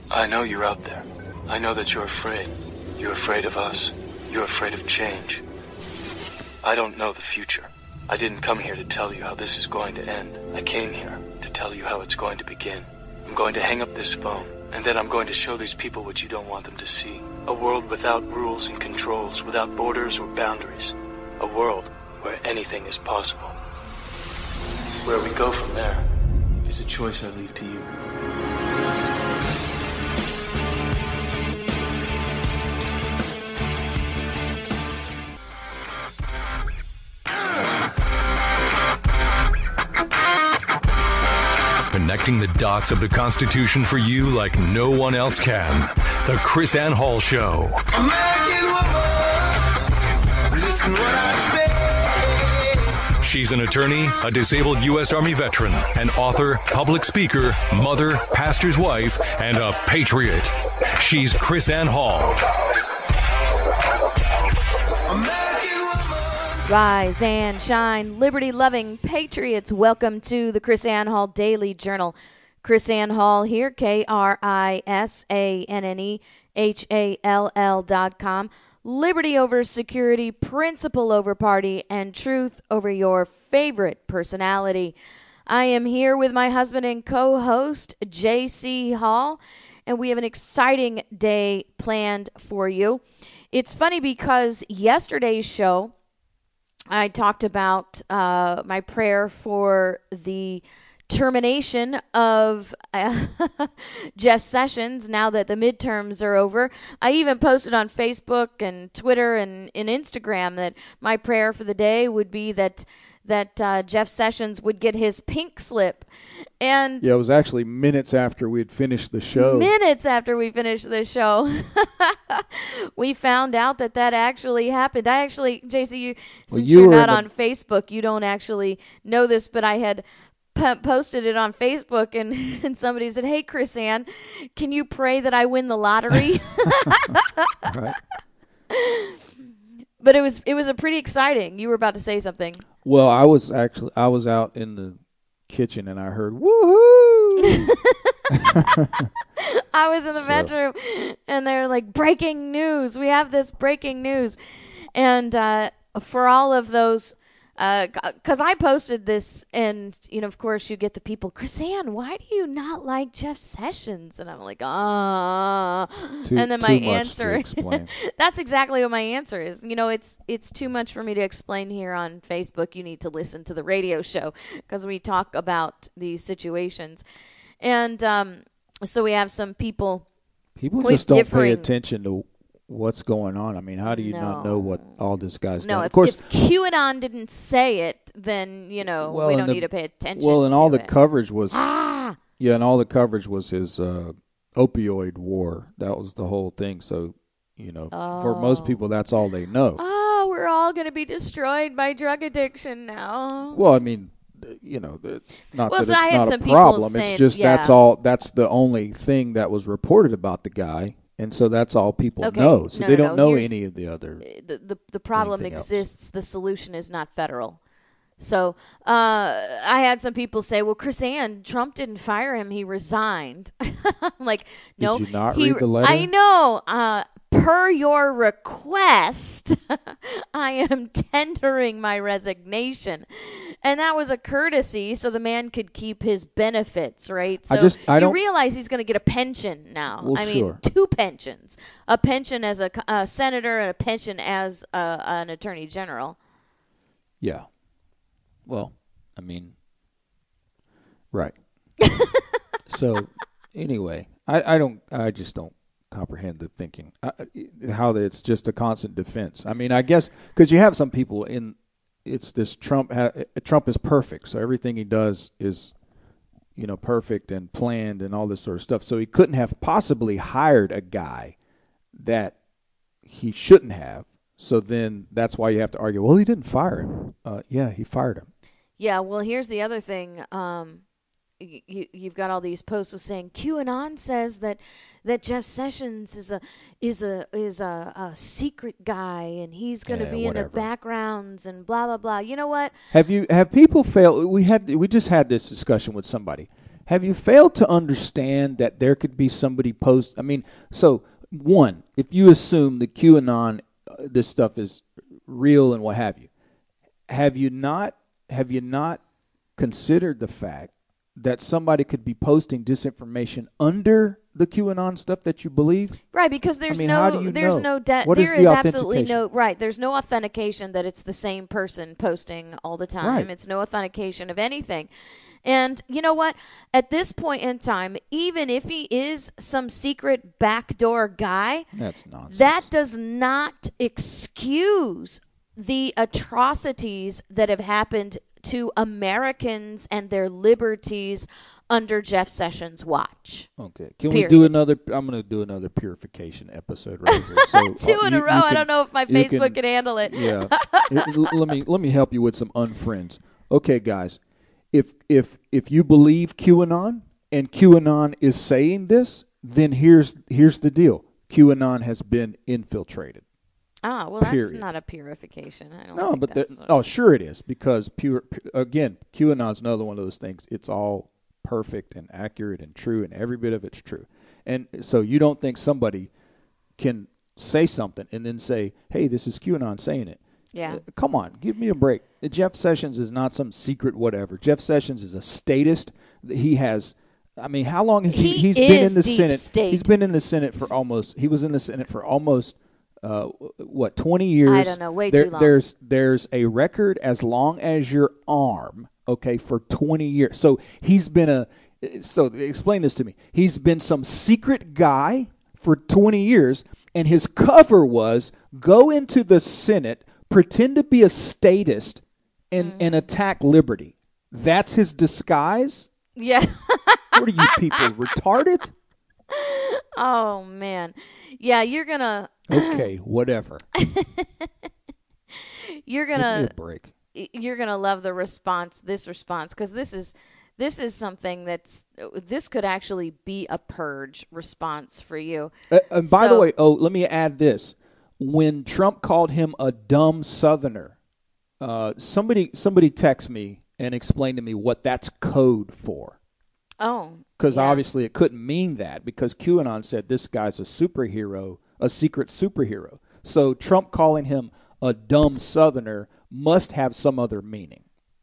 I know you're out there. I know that you're afraid. You're afraid of us. You're afraid of change. I don't know the future. I didn't come here to tell you how this is going to end. I came here to tell you how it's going to begin. I'm going to hang up this phone, and then I'm going to show these people what you don't want them to see. A world without rules and controls, without borders or boundaries. A world where anything is possible. Where we go from there is a choice I leave to you. Connecting the dots of the Constitution for you like no one else can. The Chris Ann Hall Show. American woman, listen what I say. She's an attorney, a disabled U.S. Army veteran, an author, public speaker, mother, pastor's wife, and a patriot. She's Chris Ann Hall. Rise and shine, liberty-loving patriots. Welcome to the Chris Ann Hall Daily Journal. Chris Ann Hall here, KRISANNEHALL.com. Liberty over security, principle over party, and truth over your favorite personality. I am here with my husband and co-host, J.C. Hall, and we have an exciting day planned for you. It's funny because yesterday's show, I talked about my prayer for the termination of Jeff Sessions now that the midterms are over. I even posted on Facebook and Twitter and Instagram that my prayer for the day would be that Jeff Sessions would get his pink slip. And yeah, it was actually minutes after we had finished the show. Minutes after we finished the show. We found out that actually happened. I actually, JC, since you're not on Facebook, you don't actually know this, but I had posted it on Facebook, and somebody said, "Hey, Chris Ann, can you pray that I win the lottery?" Right. But it was a pretty exciting. You were about to say something. Well, I was out in the kitchen and I heard woohoo. I was in the bedroom and they were like, breaking news. We have this breaking news. And for all of those, because I posted this, and of course you get the people, Chris Ann, why do you not like Jeff Sessions? And I'm like, and then my answer, that's exactly what my answer is. It's too much for me to explain here on Facebook. You need to listen to the radio show because we talk about these situations. And so we have some people. People just don't pay attention to what's going on. I mean, how do you not know what all this guy's doing? Of course, if QAnon didn't say it, then we don't need to pay attention. Well, and all the coverage was and all the coverage was his opioid war. That was the whole thing. So, for most people, that's all they know. We're all going to be destroyed by drug addiction now. Well, I mean, it's not that it's I had not some a problem. Saying, it's just that's the only thing that was reported about the guy. And so that's all people know. So they don't know any of the other. The problem exists. The solution is not federal. So I had some people say, well, Chris Ann, Trump didn't fire him. He resigned. I'm like, no. Did you not read the letter? I know. Per your request, I am tendering my resignation. And that was a courtesy so the man could keep his benefits, right? So you realize he's going to get a pension now. Well, mean, 2 pensions. A pension as a senator and a pension as an attorney general. Yeah. Well, I mean, right. So, anyway, I just don't comprehend the thinking, how it's just a constant defense. I mean, I guess because you have some people it's this Trump is perfect, so everything he does is, perfect and planned and all this sort of stuff. So he couldn't have possibly hired a guy that he shouldn't have. So then that's why you have to argue, well, he didn't fire him. Yeah, he fired him. Yeah, well, here's the other thing. You've got all these posts saying QAnon says that Jeff Sessions is a secret guy and he's going to be in the backgrounds and blah blah blah. You know what? Have people failed? We just had this discussion with somebody. Have you failed to understand that there could be somebody post? I mean, so one, if you assume the QAnon, this stuff is real and what have you not considered the fact that somebody could be posting disinformation under the QAnon stuff that you believe? Right, because there's how do you there's know? no there What is is the absolutely authentication? there's no authentication that it's the same person posting all the time. Right. It's no authentication of anything. And you know what? At this point in time, even if he is some secret backdoor guy, That's nonsense. that does not excuse the atrocities that have happened to Americans and their liberties under Jeff Sessions' watch. Okay. Can Period. we do another? I'm going to do another purification episode right here. So, Two in a row. I don't know if my you Facebook can handle it. Yeah. Let me help you with some unfriends. Okay, guys. If you believe QAnon and QAnon is saying this, then here's the deal. QAnon has been infiltrated. Ah, well, that's Period. not a purification. I don't No, think but that's sure it is, because again, QAnon's another one of those things. It's all perfect and accurate and true, and every bit of it's true. And so you don't think somebody can say something and then say, "Hey, this is QAnon saying it." Yeah. Come on, give me a break. Jeff Sessions is not some secret whatever. Jeff Sessions is a statist. He has. I mean, how long has he's been in the deep Senate? state. He's been in the Senate for almost. He was in the Senate for almost. 20 years? I don't know, way too long. There's a record as long as your arm, okay, for 20 years. So he's been so explain this to me. He's been some secret guy for 20 years, and his cover was go into the Senate, pretend to be a statist, and attack liberty. That's his disguise? Yeah. What are you people, retarded? Oh, man. Yeah, you're going to... Okay, whatever. You're Give me going a break. you're going to love this response, because this is something this could actually be a purge response for you. And by the way, let me add this. When Trump called him a dumb Southerner, somebody texted me and explained to me what that's code for. Oh. Because yeah. obviously it couldn't mean that, because QAnon said this guy's a superhero, a secret superhero. So Trump calling him a dumb Southerner must have some other meaning.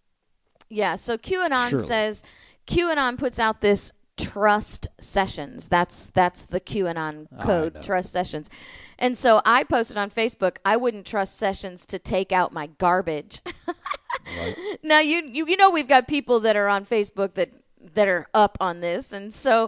Yeah, so QAnon Surely. says, QAnon puts out this trust sessions. That's the QAnon code, trust sessions. And so I posted on Facebook, I wouldn't trust Sessions to take out my garbage. Right. Now, you know we've got people that are on Facebook that are up on this, and so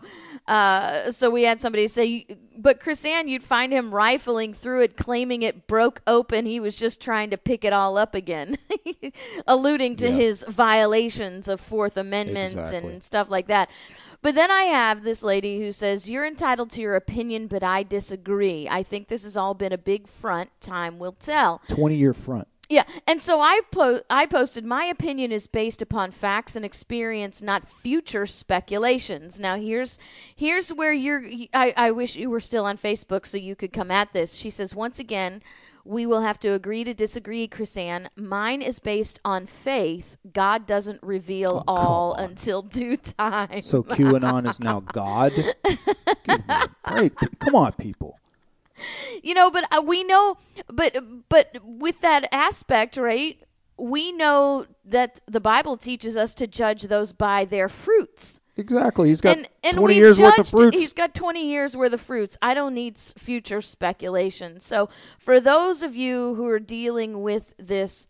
we had somebody say, but Chris-Ann, you'd find him rifling through it, claiming it broke open. He was just trying to pick it all up again, alluding to his violations of Fourth Amendment and stuff like that. But then I have this lady who says, you're entitled to your opinion, but I disagree. I think this has all been a big front. Time will tell. 20-year front. Yeah, and so I posted, my opinion is based upon facts and experience, not future speculations. Now, here's where I wish you were still on Facebook so you could come at this. She says, once again, we will have to agree to disagree, Chris-Ann. Mine is based on faith. God doesn't reveal all until due time. So QAnon is now God? Give me a break. Come on, people. You know, but we know, but with that aspect, right, we know that the Bible teaches us to judge those by their fruits. Exactly. He's got and 20 years worth of fruits. He's got 20 years worth of fruits. I don't need future speculation. So for those of you who are dealing with this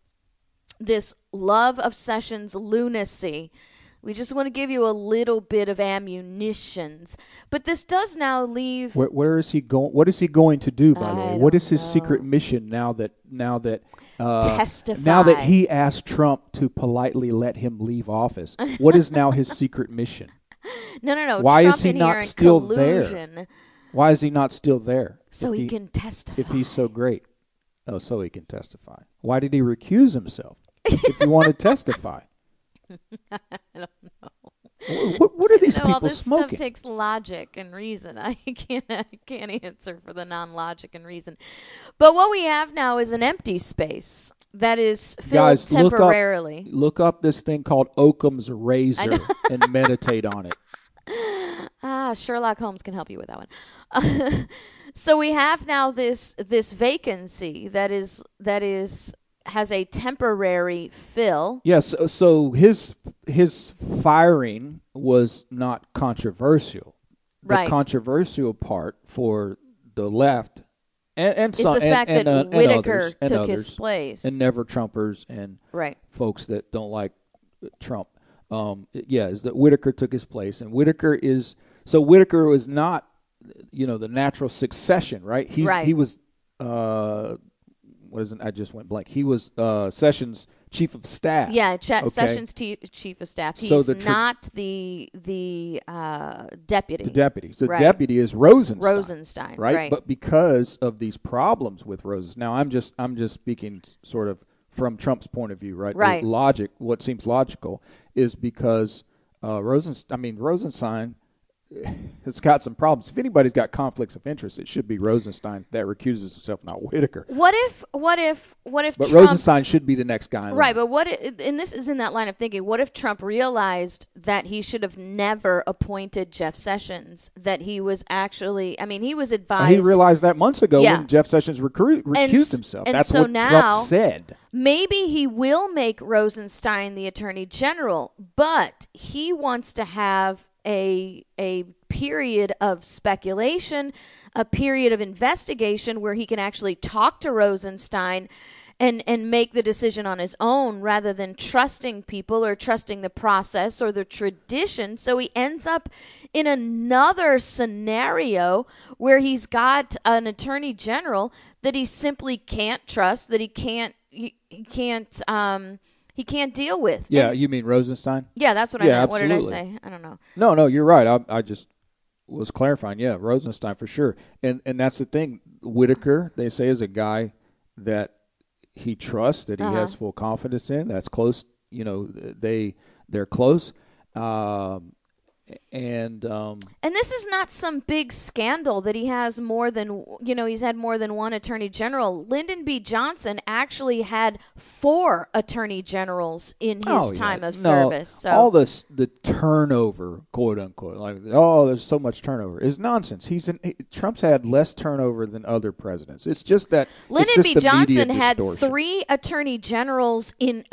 love of Sessions lunacy, we just want to give you a little bit of ammunitions. But this does now leave... Where is he going? What is he going to do, by the way? What is his know. secret mission now that testify. Now that he asked Trump to politely let him leave office? What is now his secret mission? No. Why Trump is he in not here in still collusion. there? Why is he not still there? So he can testify. If he's so great. Oh, so he can testify. Why did he recuse himself if he wanted to testify? I don't know. What are these all people this smoking? stuff takes logic and reason. I can't answer for the non-logic and reason. But what we have now is an empty space that is filled Guys, temporarily. Look up this thing called Occam's razor and meditate on it. Sherlock Holmes can help you with that one. So we have now this vacancy that has a temporary fill. Yes. So his firing was not controversial. The Right. controversial part for the left and Is some the fact and, that and Whitaker others, and took his others, place. and never Trumpers and Right. folks that don't like Trump. Is that Whitaker took his place, and Whitaker was not, the natural succession, right? Right. He was what is it? I just went blank. He was Sessions' chief of staff. Yeah, Okay. Sessions chief of staff. He's So not the deputy. The deputy. So Right. the deputy is Rosenstein. Rosenstein, right. But because of these problems with Rosenstein, now I'm just speaking sort of from Trump's point of view, right? Right. The logic, what seems logical, is because Rosenstein has got some problems. If anybody's got conflicts of interest, it should be Rosenstein that recuses himself, not Whitaker. What if But Trump, Rosenstein should be the next guy. In right? line. But and this is in that line of thinking. What if Trump realized that he should have never appointed Jeff Sessions? That he was actually, he was advised. He realized that months ago Yeah. when Jeff Sessions recused himself. and That's so what now- Trump said. Maybe he will make Rosenstein the attorney general, but he wants to have a period of speculation, a period of investigation where he can actually talk to Rosenstein and make the decision on his own rather than trusting people or trusting the process or the tradition. So he ends up in another scenario where he's got an attorney general that he simply can't trust, that he can't deal with. Yeah, And- you mean Rosenstein? yeah, that's what I Yeah, meant. What did I absolutely. say? I don't know. No, you're right. I just was clarifying. Yeah, Rosenstein for sure. And that's the thing. Whitaker, they say, is a guy that he trusts, that he has full confidence in. That's close. They're close. And this is not some big scandal that he has more than, he's had more than one attorney general. Lyndon B. Johnson actually had 4 attorney generals in his time of service. So all the turnover, quote unquote, like there's so much turnover, is nonsense. Trump's had less turnover than other presidents. It's just that Lyndon it's B. just the media Johnson had distortion. 4 attorney generals in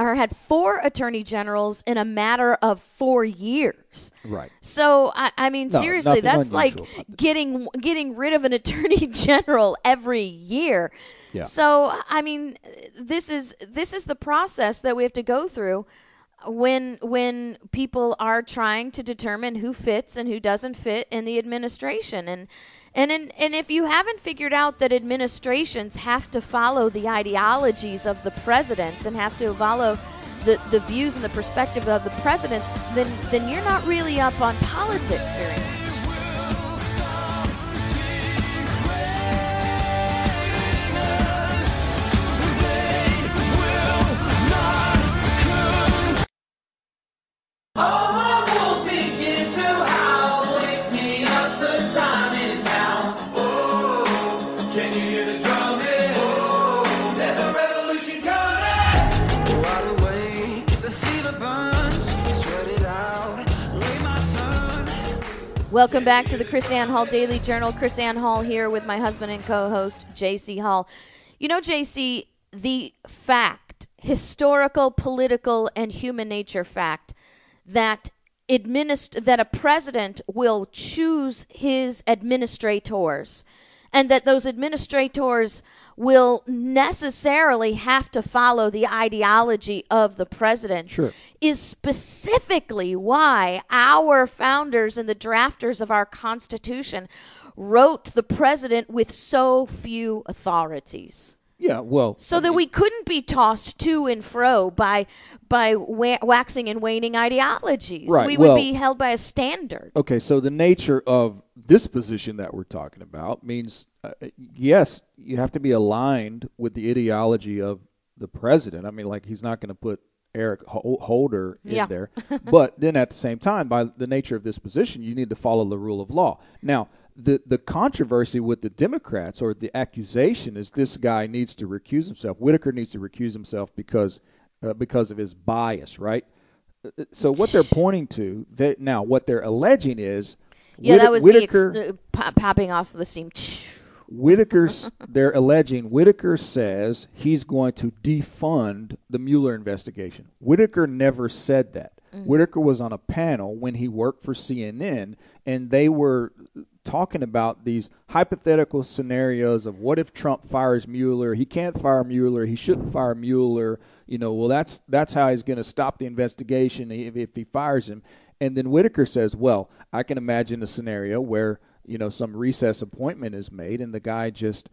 a matter of 4 years. Right. So seriously, nothing that's like unusual about getting rid of an attorney general every year. Yeah. So this is the process that we have to go through when people are trying to determine who fits and who doesn't fit in the administration. And if you haven't figured out that administrations have to follow the ideologies of the president and have to follow the views and the perspective of the president, then you're not really up on politics very much. All my wolves begin to howl. Wake me up, the time is now. Oh, can you hear the drumming? Oh, there's a revolution coming. Wide awake, the fever burns. Sweat it out, wait my turn. Welcome back to the Chris Ann Hall Daily Journal. Chris Ann Hall here with my husband and co-host, J.C. Hall. J.C., the fact, historical, political, and human nature fact, that a president will choose his administrators and that those administrators will necessarily have to follow the ideology of the president Sure. is specifically why our founders and the drafters of our Constitution wrote the president with so few authorities. Yeah, well, So that we couldn't be tossed to and fro by waxing and waning ideologies. Right, We would well- be held by a standard. okay, so the nature of this position that we're talking about means, yes, you have to be aligned with the ideology of the president. He's not going to put Eric Holder in Yeah. there. But then at the same time, by the nature of this position, you need to follow the rule of law. Now, the controversy with the Democrats, or the accusation, is this guy needs to recuse himself. Whitaker needs to recuse himself because of his bias, right? So what they're pointing to, what they're alleging is Yeah, that was Whitaker. me popping off the steam. They're alleging Whitaker says he's going to defund the Mueller investigation. Whitaker never said that. Whitaker was on a panel when he worked for CNN, and they were talking about these hypothetical scenarios of what if Trump fires Mueller? He can't fire Mueller. He shouldn't fire Mueller. Well, that's how he's going to stop the investigation if he fires him. And then Whitaker says, well, I can imagine a scenario where some recess appointment is made and the guy just,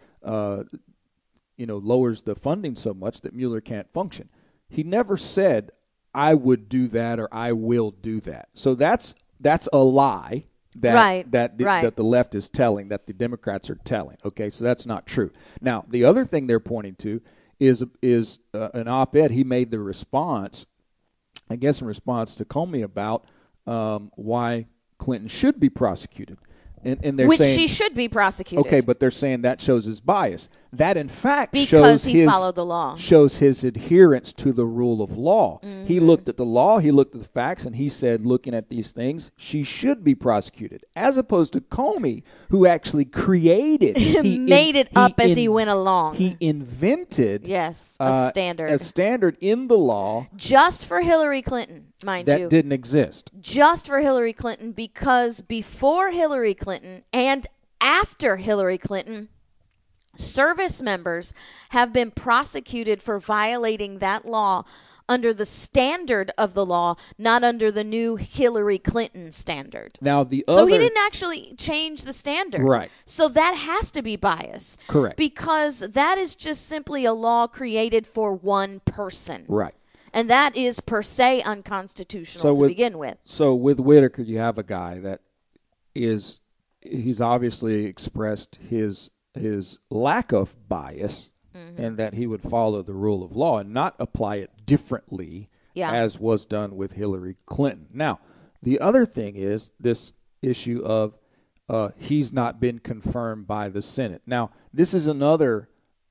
lowers the funding so much that Mueller can't function. He never said, I would do that or I will do that. So that's a lie that the left is telling, that the Democrats are telling. Okay, so that's not true. Now, the other thing they're pointing to is an op-ed he made the response, I guess in response to Comey about why Clinton should be prosecuted. And they're Which saying, she should be prosecuted. Okay, but they're saying that shows his bias. That, in fact, because he followed the law. Shows his adherence to the rule of law. Mm-hmm. He looked at the law, he looked at the facts, and he said, looking at these things, she should be prosecuted. As opposed to Comey, who actually created made it up as he went along. He invented a standard. A standard in the law. Just for Hillary Clinton, mind you. That didn't exist. Just for Hillary Clinton, because before Hillary Clinton and after Hillary Clinton, service members have been prosecuted for violating that law under the standard of the law, not under the new Hillary Clinton standard. Now so he didn't actually change the standard. Right. So that has to be bias. Correct. Because that is just simply a law created for one person. Right. And that is per se unconstitutional to begin with. So with Whitaker, you have a guy that he's obviously expressed his lack of bias, and that he would follow the rule of law and not apply it differently as was done with Hillary Clinton. Now, the other thing is this issue of he's not been confirmed by the Senate. Now, this is another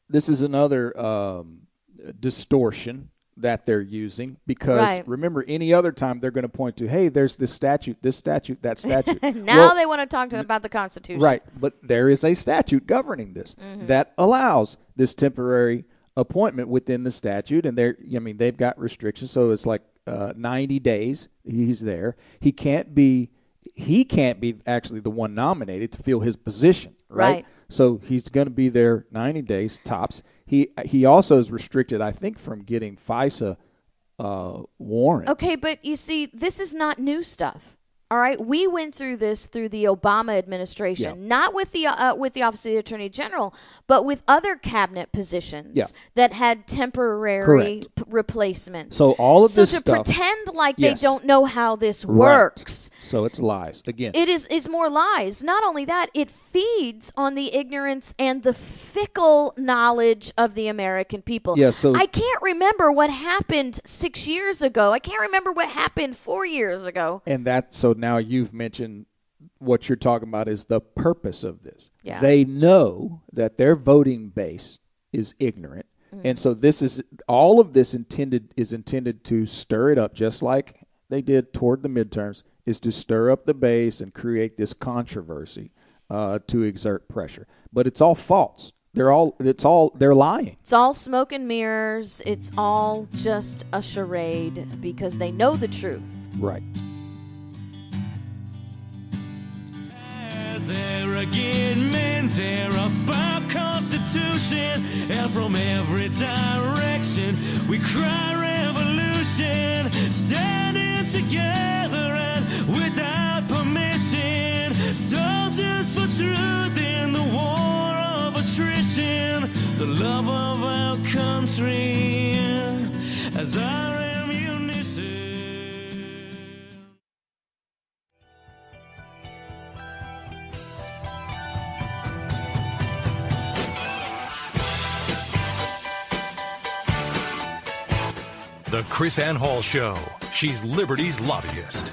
distortion that they're using, because remember, any other time they're going to point to, hey, there's this statute, that statute. Now they want to talk about the Constitution. Right, but there is a statute governing this that allows this temporary appointment within the statute, and they've got restrictions, so it's like 90 days he's there. He can't be actually the one nominated to fill his position, right? So he's going to be there 90 days tops. He also is restricted, I think, from getting FISA warrants. Okay, but you see, this is not new stuff. All right, we went through this through the Obama administration, not with the Office of the Attorney General, but with other cabinet positions that had temporary replacements. So all of this stuff. So to pretend like they yes. don't know how this works. So it's lies again. It's more lies. Not only that, it feeds on the ignorance and the fickle knowledge of the American people. Yeah, so I can't remember what happened 6 years ago. I can't remember what happened 4 years ago. And so now you've mentioned what you're talking about is the purpose of this. Yeah. They know that their voting base is ignorant. And so this is all of this is intended to stir it up, just like they did toward the midterms, is to stir up the base and create this controversy to exert pressure. But it's all false. They're lying. It's all smoke and mirrors. It's all just a charade because they know the truth. Right. Arrogant men tear up our Constitution, and from every direction we cry revolution, standing together and without permission, soldiers for truth in the war of attrition, the love of our country as our ammunition. The Chris Ann Hall Show. She's Liberty's lobbyist.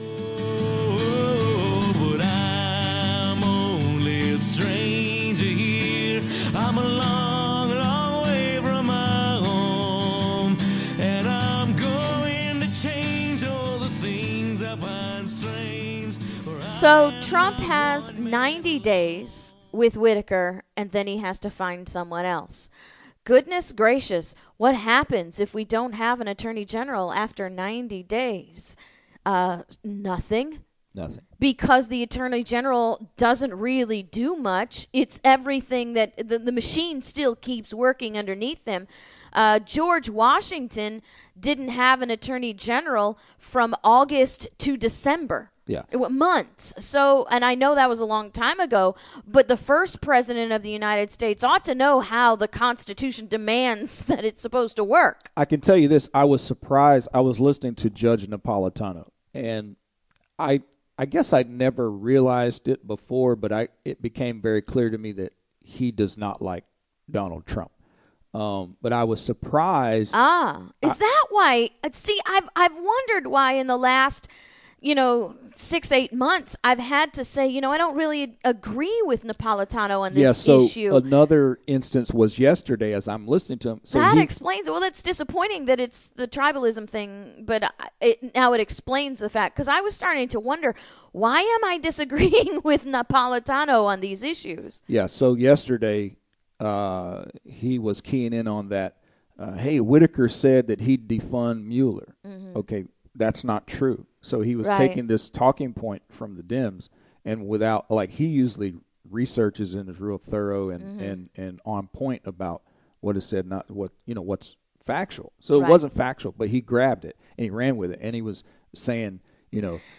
But I'm only a stranger here. I'm a long, long way from my home. And I'm going to change all the things I find strange. So Trump has 90 days with Whitaker, and then he has to find someone else. Goodness gracious, what happens if we don't have an attorney general after 90 days? Nothing. Nothing. Because the attorney general doesn't really do much. It's everything that the machine still keeps working underneath them. George Washington didn't have an attorney general from August to December. Yeah. Months. So, and I know that was a long time ago, but the first president of the United States ought to know how the Constitution demands that it's supposed to work. I can tell you this. I was surprised. I was listening to Judge Napolitano, and I guess I'd never realized it before, but it became very clear to me that he does not like Donald Trump. But I was surprised. Is that why? See, I've wondered why in the last 6-8 months, I've had to say, I don't really agree with Napolitano on this issue. Another instance was yesterday as I'm listening to him. So that explains it. Well, it's disappointing that it's the tribalism thing, but now it explains the fact. Because I was starting to wonder, why am I disagreeing with Napolitano on these issues? Yeah, so yesterday he was keying in on that. Hey, Whitaker said that he'd defund Mueller. Mm-hmm. Okay, that's not true. So he was taking this talking point from the Dems, and without, he usually researches and is real thorough and on point about what is said, not what, what's factual. So it wasn't factual, but he grabbed it and he ran with it, and he was saying, he's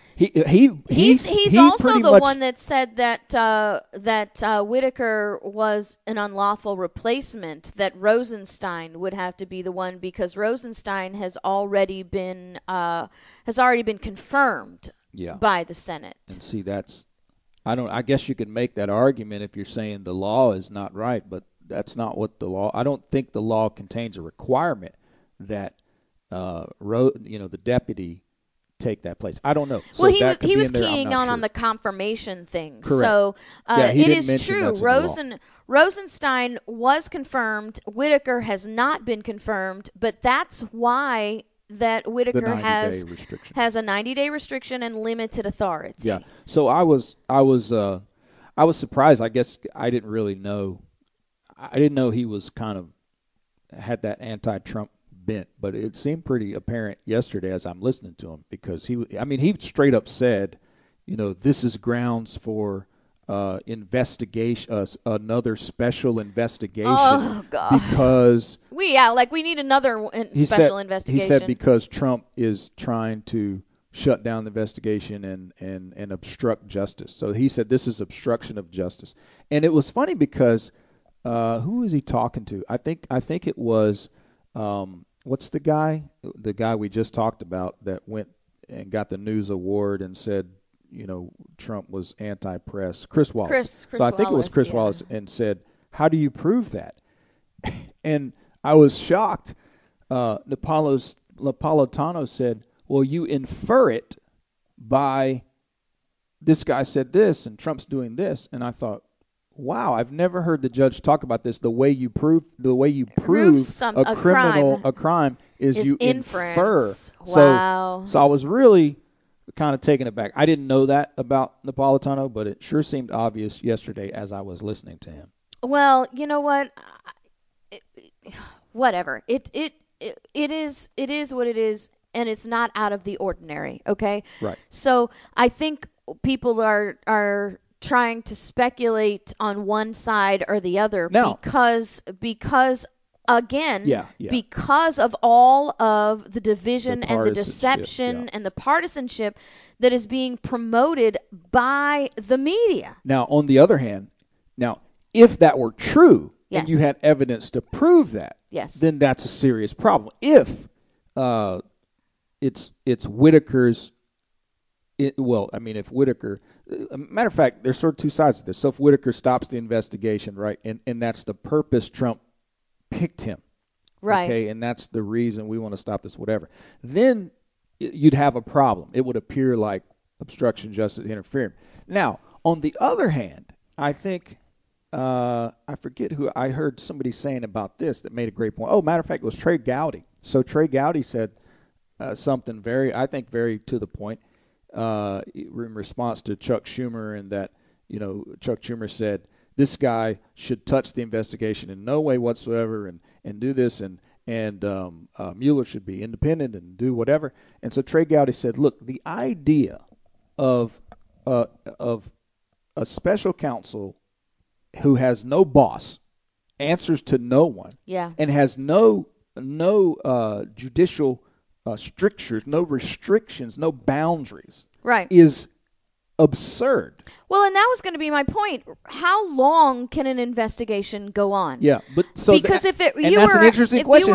also the one that said that Whitaker was an unlawful replacement, that Rosenstein would have to be the one because Rosenstein has already been confirmed by the Senate. And see, I guess you could make that argument if you're saying the law is not right, but that's not what the law. I don't think the law contains a requirement that the deputy take that place. I don't know. So well, he was keying on the confirmation thing. Correct. So it is true. Rosenstein was confirmed. Whitaker has not been confirmed, but that's why that Whitaker has a 90-day restriction and limited authority. Yeah. So I was surprised. I guess I didn't really know. I didn't know he was kind of had that anti-Trump bent, but it seemed pretty apparent yesterday as I'm listening to him, because he straight up said, this is grounds for investigation, another special investigation. Oh God! Because we need another special investigation. He said because Trump is trying to shut down the investigation and obstruct justice. So he said this is obstruction of justice, and it was funny because who is he talking to? I think it was. What's the guy we just talked about that went and got the news award and said, Trump was anti-press? Chris Wallace. Chris so I think it was Chris Wallace, and said, how do you prove that? And I was shocked. Napolitano said, well, you infer it by this guy said this and Trump's doing this. And I thought, wow, I've never heard the judge talk about this. The way you prove a crime is you infer. Wow. So I was really kind of taken aback. I didn't know that about Napolitano, but it sure seemed obvious yesterday as I was listening to him. Well, you know what? Whatever. It is what it is, and it's not out of the ordinary. Okay. Right. So I think people are trying to speculate on one side or the other because again, because of all of the division and the deception and the partisanship that is being promoted by the media. Now, on the other hand, if that were true and you had evidence to prove that, then that's a serious problem. If it's Whitaker's, if Whitaker, matter of fact, there's sort of two sides to this. So if Whitaker stops the investigation, right, and that's the purpose Trump picked him, right? Okay, and that's the reason we want to stop this, whatever. Then you'd have a problem. It would appear like obstruction, justice, interference. Now, on the other hand, I think I forget who I heard somebody saying about this that made a great point. Oh, matter of fact, it was Trey Gowdy. So Trey Gowdy said something very to the point. in response to Chuck Schumer, and that, Chuck Schumer said this guy should touch the investigation in no way whatsoever, and do this, and Mueller should be independent and do whatever. And so Trey Gowdy said, look, the idea of a special counsel who has no boss, answers to no one, and has no judicial strictures, no restrictions, no boundaries, right, is absurd. Well, and that was going to be my point. How long can an investigation go on? Yeah, but so because if that's an interesting question.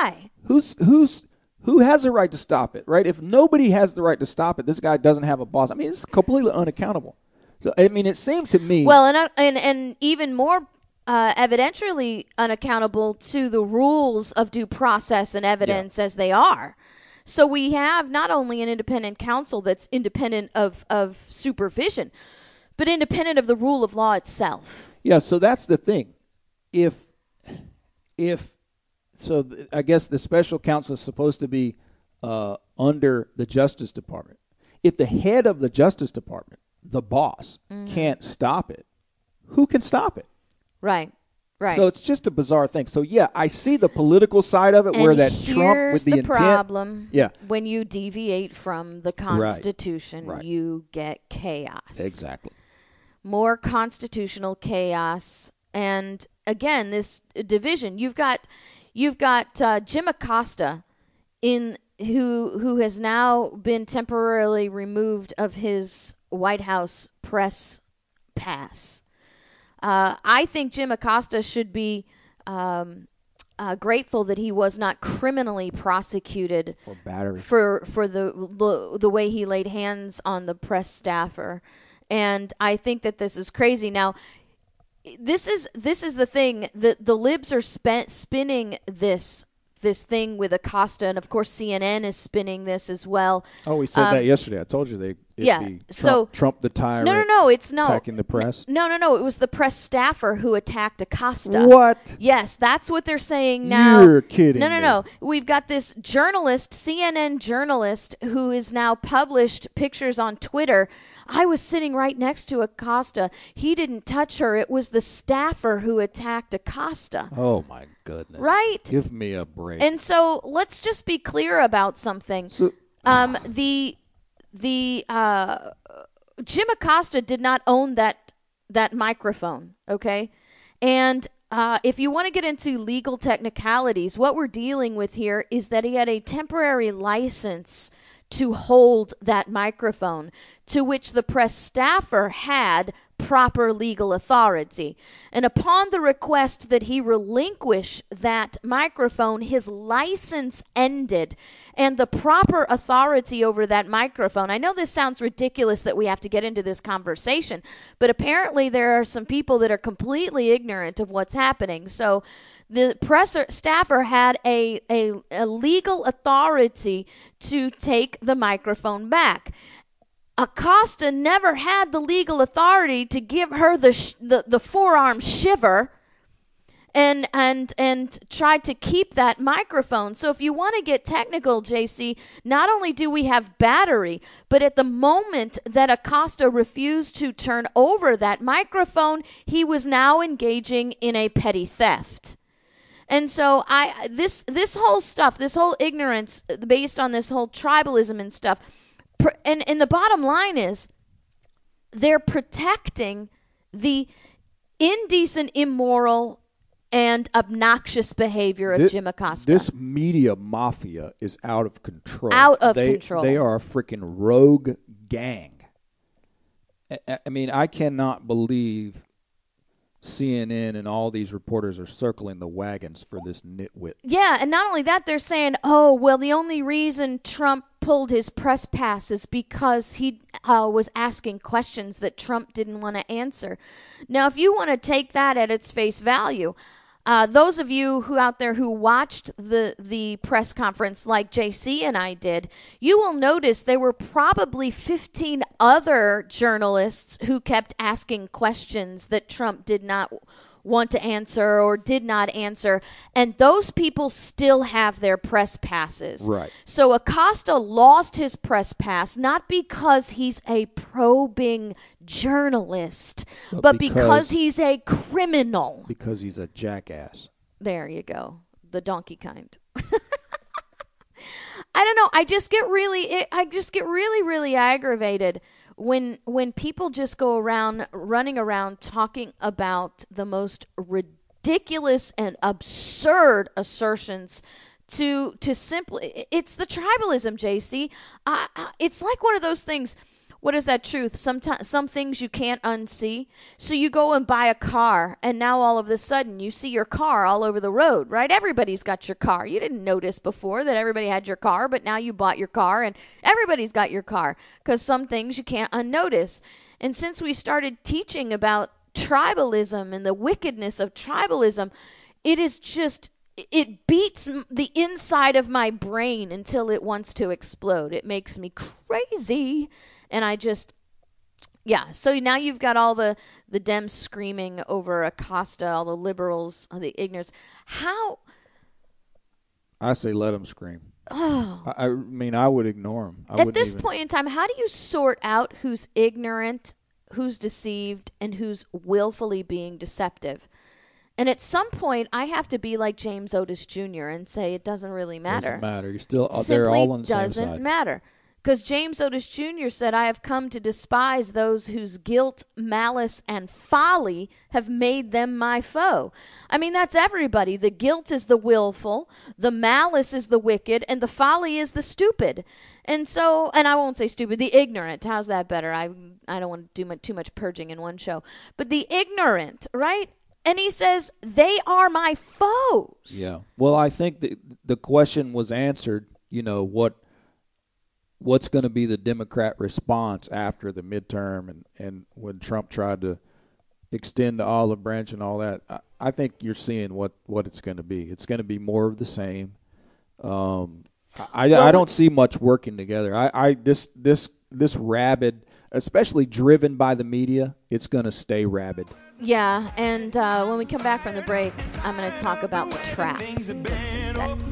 Who has the right to stop it? Right? If nobody has the right to stop it, this guy doesn't have a boss. I mean, it's completely unaccountable. So I mean, it seemed to me. Well, and even more evidentially unaccountable to the rules of due process and evidence as they are. So we have not only an independent counsel that's independent of supervision, but independent of the rule of law itself. Yeah, so that's the thing. I guess the special counsel is supposed to be under the Justice Department. If the head of the Justice Department, the boss, can't stop it, who can stop it? Right. Right. So it's just a bizarre thing. So, yeah, I see the political side of it, and where that Trump with the intent. Problem. Yeah. When you deviate from the Constitution, Right. you get chaos. Exactly. More constitutional chaos. And, again, this division. You've got Jim Acosta who has now been temporarily removed of his White House press pass. I think Jim Acosta should be grateful that he was not criminally prosecuted for battery for the way he laid hands on the press staffer, and I think that this is crazy. Now, this is the thing. The libs are spinning this thing with Acosta, and of course CNN is spinning this as well. Oh, we said that yesterday. I told you Trump the tyrant. No, it's no attacking the press. No. It was the press staffer who attacked Acosta. What? Yes, that's what they're saying now. You're kidding. No. We've got this journalist, CNN journalist, who has now published pictures on Twitter. I was sitting right next to Acosta. He didn't touch her. It was the staffer who attacked Acosta. Oh my goodness! Right? Give me a break. And so let's just be clear about something. So, Jim Acosta did not own that microphone, okay? And if you want to get into legal technicalities, what we're dealing with here is that he had a temporary license to hold that microphone, to which the press staffer had proper legal authority. And upon the request that he relinquish that microphone, his license ended, and the proper authority over that microphone. I know this sounds ridiculous that we have to get into this conversation, but apparently there are some people that are completely ignorant of what's happening. So the press staffer had a legal authority to take the microphone back. Acosta never had the legal authority to give her the forearm shiver and tried to keep that microphone. So if you want to get technical, JC, not only do we have battery, but at the moment that Acosta refused to turn over that microphone, he was now engaging in a petty theft. And so this whole stuff, this whole ignorance based on this whole tribalism and stuff, and the bottom line is they're protecting the indecent, immoral, and obnoxious behavior of Jim Acosta. This media mafia is out of control. Control. They are a freaking rogue gang. I mean, I cannot believe CNN and all these reporters are circling the wagons for this nitwit. Yeah, and not only that, they're saying, oh, well, the only reason Trump pulled his press pass is because he was asking questions that Trump didn't want to answer. Now, if you want to take that at its face value, those of you who out there who watched the press conference like JC and I did, you will notice there were probably 15 other journalists who kept asking questions that Trump did not want to answer or did not answer. And those people still have their press passes. Right. So Acosta lost his press pass not because he's a probing journalist, but because he's a criminal. Because he's a jackass. There you go. The donkey kind. I don't know. I just get really aggravated when people just go around running around talking about the most ridiculous and absurd assertions to simply, it's the tribalism, JC. It's like one of those things. What is that truth? Some things you can't unsee. So you go and buy a car, and now all of a sudden you see your car all over the road, right? Everybody's got your car. You didn't notice before that everybody had your car, but now you bought your car, and everybody's got your car because some things you can't unnotice. And since we started teaching about tribalism and the wickedness of tribalism, it is just... it beats the inside of my brain until it wants to explode. It makes me crazy. And I just, yeah. So now you've got all the Dems screaming over Acosta, all the liberals, the ignorance. How? I say let them scream. Oh. I mean, I would ignore them. At this point in time, how do you sort out who's ignorant, who's deceived, and who's willfully being deceptive? And at some point, I have to be like James Otis Jr. and say it doesn't really matter. Doesn't matter. You're still Simply they're all on the same doesn't side. matter. Because James Otis Jr. said, I have come to despise those whose guilt, malice, and folly have made them my foe. I mean, that's everybody. The guilt is the willful, the malice is the wicked, and the folly is the stupid. And so, and I won't say stupid, the ignorant. How's that better? I don't want to do too much purging in one show. But the ignorant, right? And he says, they are my foes. Yeah. Well, I think the question was answered, what's going to be the Democrat response after the midterm and when Trump tried to extend the olive branch and all that. I think you're seeing what it's going to be. It's going to be more of the same. I don't see much working together. This rabid, especially driven by the media, it's going to stay rabid. Yeah, and when we come back from the break, I'm going to talk about the trap that's been set.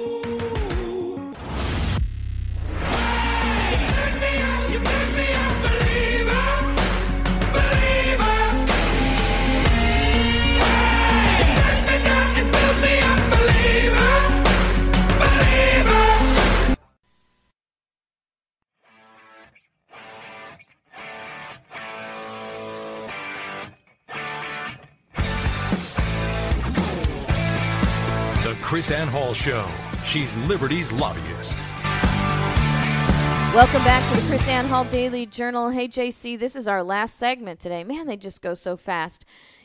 Chris Ann Hall Show. She's Liberty's lobbyist. Welcome back to the Chris Ann Hall Daily Journal. Hey, JC, this is our last segment today. Man, they just go so fast.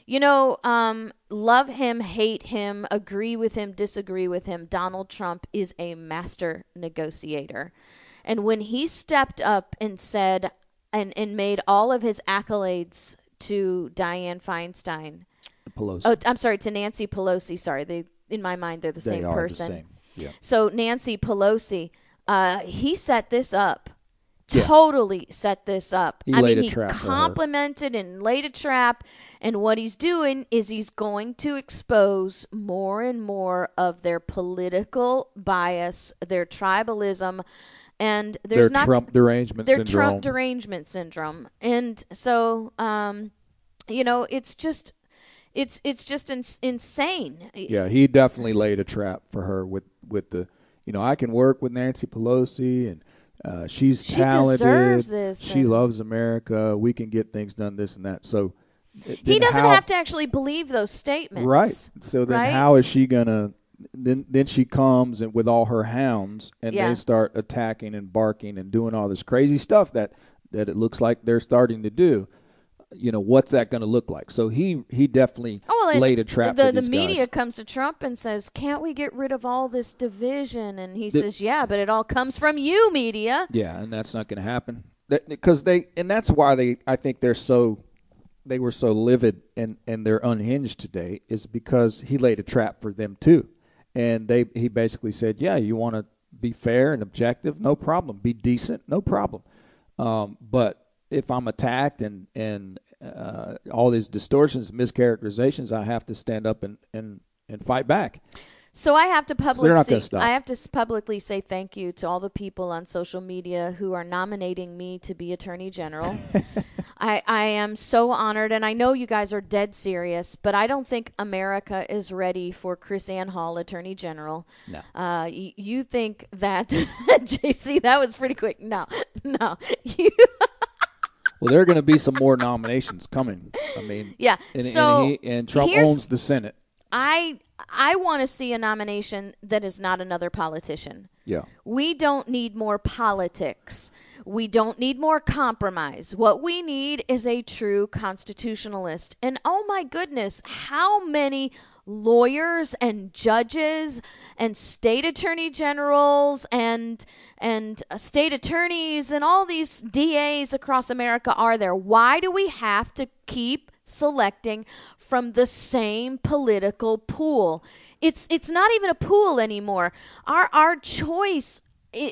Love him, hate him, agree with him, disagree with him. Donald Trump is a master negotiator. And when he stepped up and said and made all of his accolades to Dianne Feinstein. Pelosi. Oh, I'm sorry, to Nancy Pelosi. Sorry, in my mind, they're the same person. The same. Yeah. So Nancy Pelosi, he set this up. Totally set this up. He complimented and laid a trap. And what he's doing is he's going to expose more and more of their political bias, their tribalism, and there's their Trump derangement syndrome. Their Trump derangement syndrome. And so, it's just... It's just insane. Yeah, he definitely laid a trap for her with the, I can work with Nancy Pelosi and she's talented. Deserves this. She loves America. We can get things done, this and that. So he doesn't have to actually believe those statements. Right. So then how is she going to, then she comes and with all her hounds and they start attacking and barking and doing all this crazy stuff that it looks like they're starting to do. What's that going to look like? So he definitely laid a trap for these the media guys. Comes to Trump and says, can't we get rid of all this division? And he says, yeah, but it all comes from you, media. Yeah, and that's not going to happen. Because that's why I think they were so livid and they're unhinged today, is because he laid a trap for them too. And he basically said, yeah, you want to be fair and objective? No problem. Be decent? No problem. But if I'm attacked and all these distortions, mischaracterizations, I have to stand up and fight back. So I have to they're not gonna stop. I have to publicly say thank you to all the people on social media who are nominating me to be Attorney General. I am so honored, and I know you guys are dead serious, but I don't think America is ready for Chris Ann Hall, Attorney General. No. You think that, JC, that was pretty quick. No. Well, there are going to be some more nominations coming. I mean, Yeah. and Trump owns the Senate. I want to see a nomination that is not another politician. Yeah. We don't need more politics. We don't need more compromise. What we need is a true constitutionalist. And oh my goodness, how many lawyers and judges and state attorney generals and state attorneys and all these DAs across America are there? Why do we have to keep selecting from the same political pool? It's not even a pool anymore. Our choices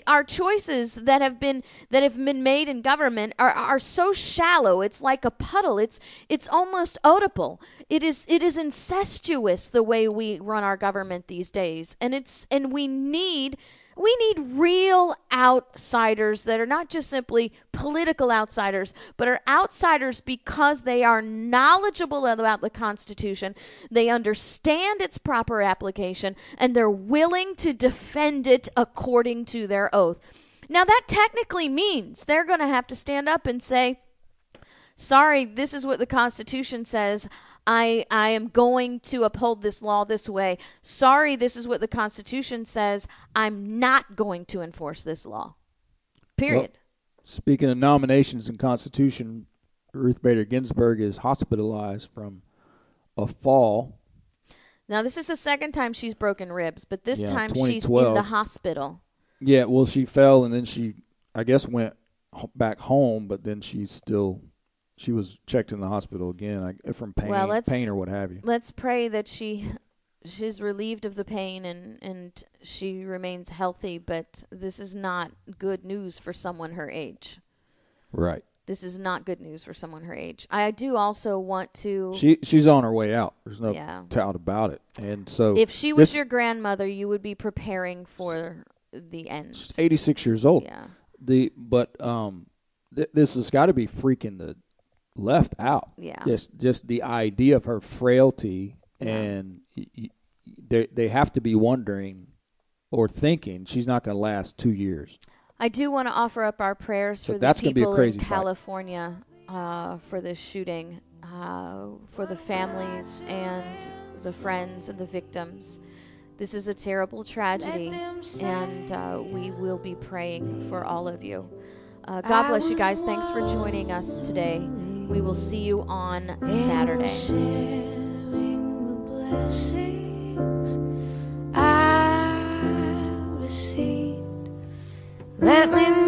that have been made in government are so shallow. It's like a puddle. It's almost Oedipal. It is incestuous the way we run our government these days. And we need real outsiders that are not just simply political outsiders, but are outsiders because they are knowledgeable about the Constitution, they understand its proper application, and they're willing to defend it according to their oath. Now, that technically means they're going to have to stand up and say, sorry, this is what the Constitution says. I am going to uphold this law this way. Sorry, this is what the Constitution says. I'm not going to enforce this law. Period. Well, speaking of nominations and Constitution, Ruth Bader Ginsburg is hospitalized from a fall. Now, this is the second time she's broken ribs, but this time she's 2012. in the hospital. Yeah, well, she fell and then she, I guess, went back home, but then she was checked in the hospital again from pain or what have you. Let's pray that she's relieved of the pain and she remains healthy, but this is not good news for someone her age. Right. This is not good news for someone her age. I do also want to... She's on her way out. There's no doubt about it. And so if she was your grandmother, you would be preparing for the end. She's 86 years old. Yeah. This has got to be freaking the left out. Yeah. Just the idea of her frailty, and they have to be wondering or thinking she's not going to last 2 years. I do want to offer up our prayers for the people in California for this shooting, for the families and the friends and the victims. This is a terrible tragedy, and we will be praying for all of you. God bless you guys. Thanks for joining us today. We will see you on Saturday. Sharing the blessings I received. Let me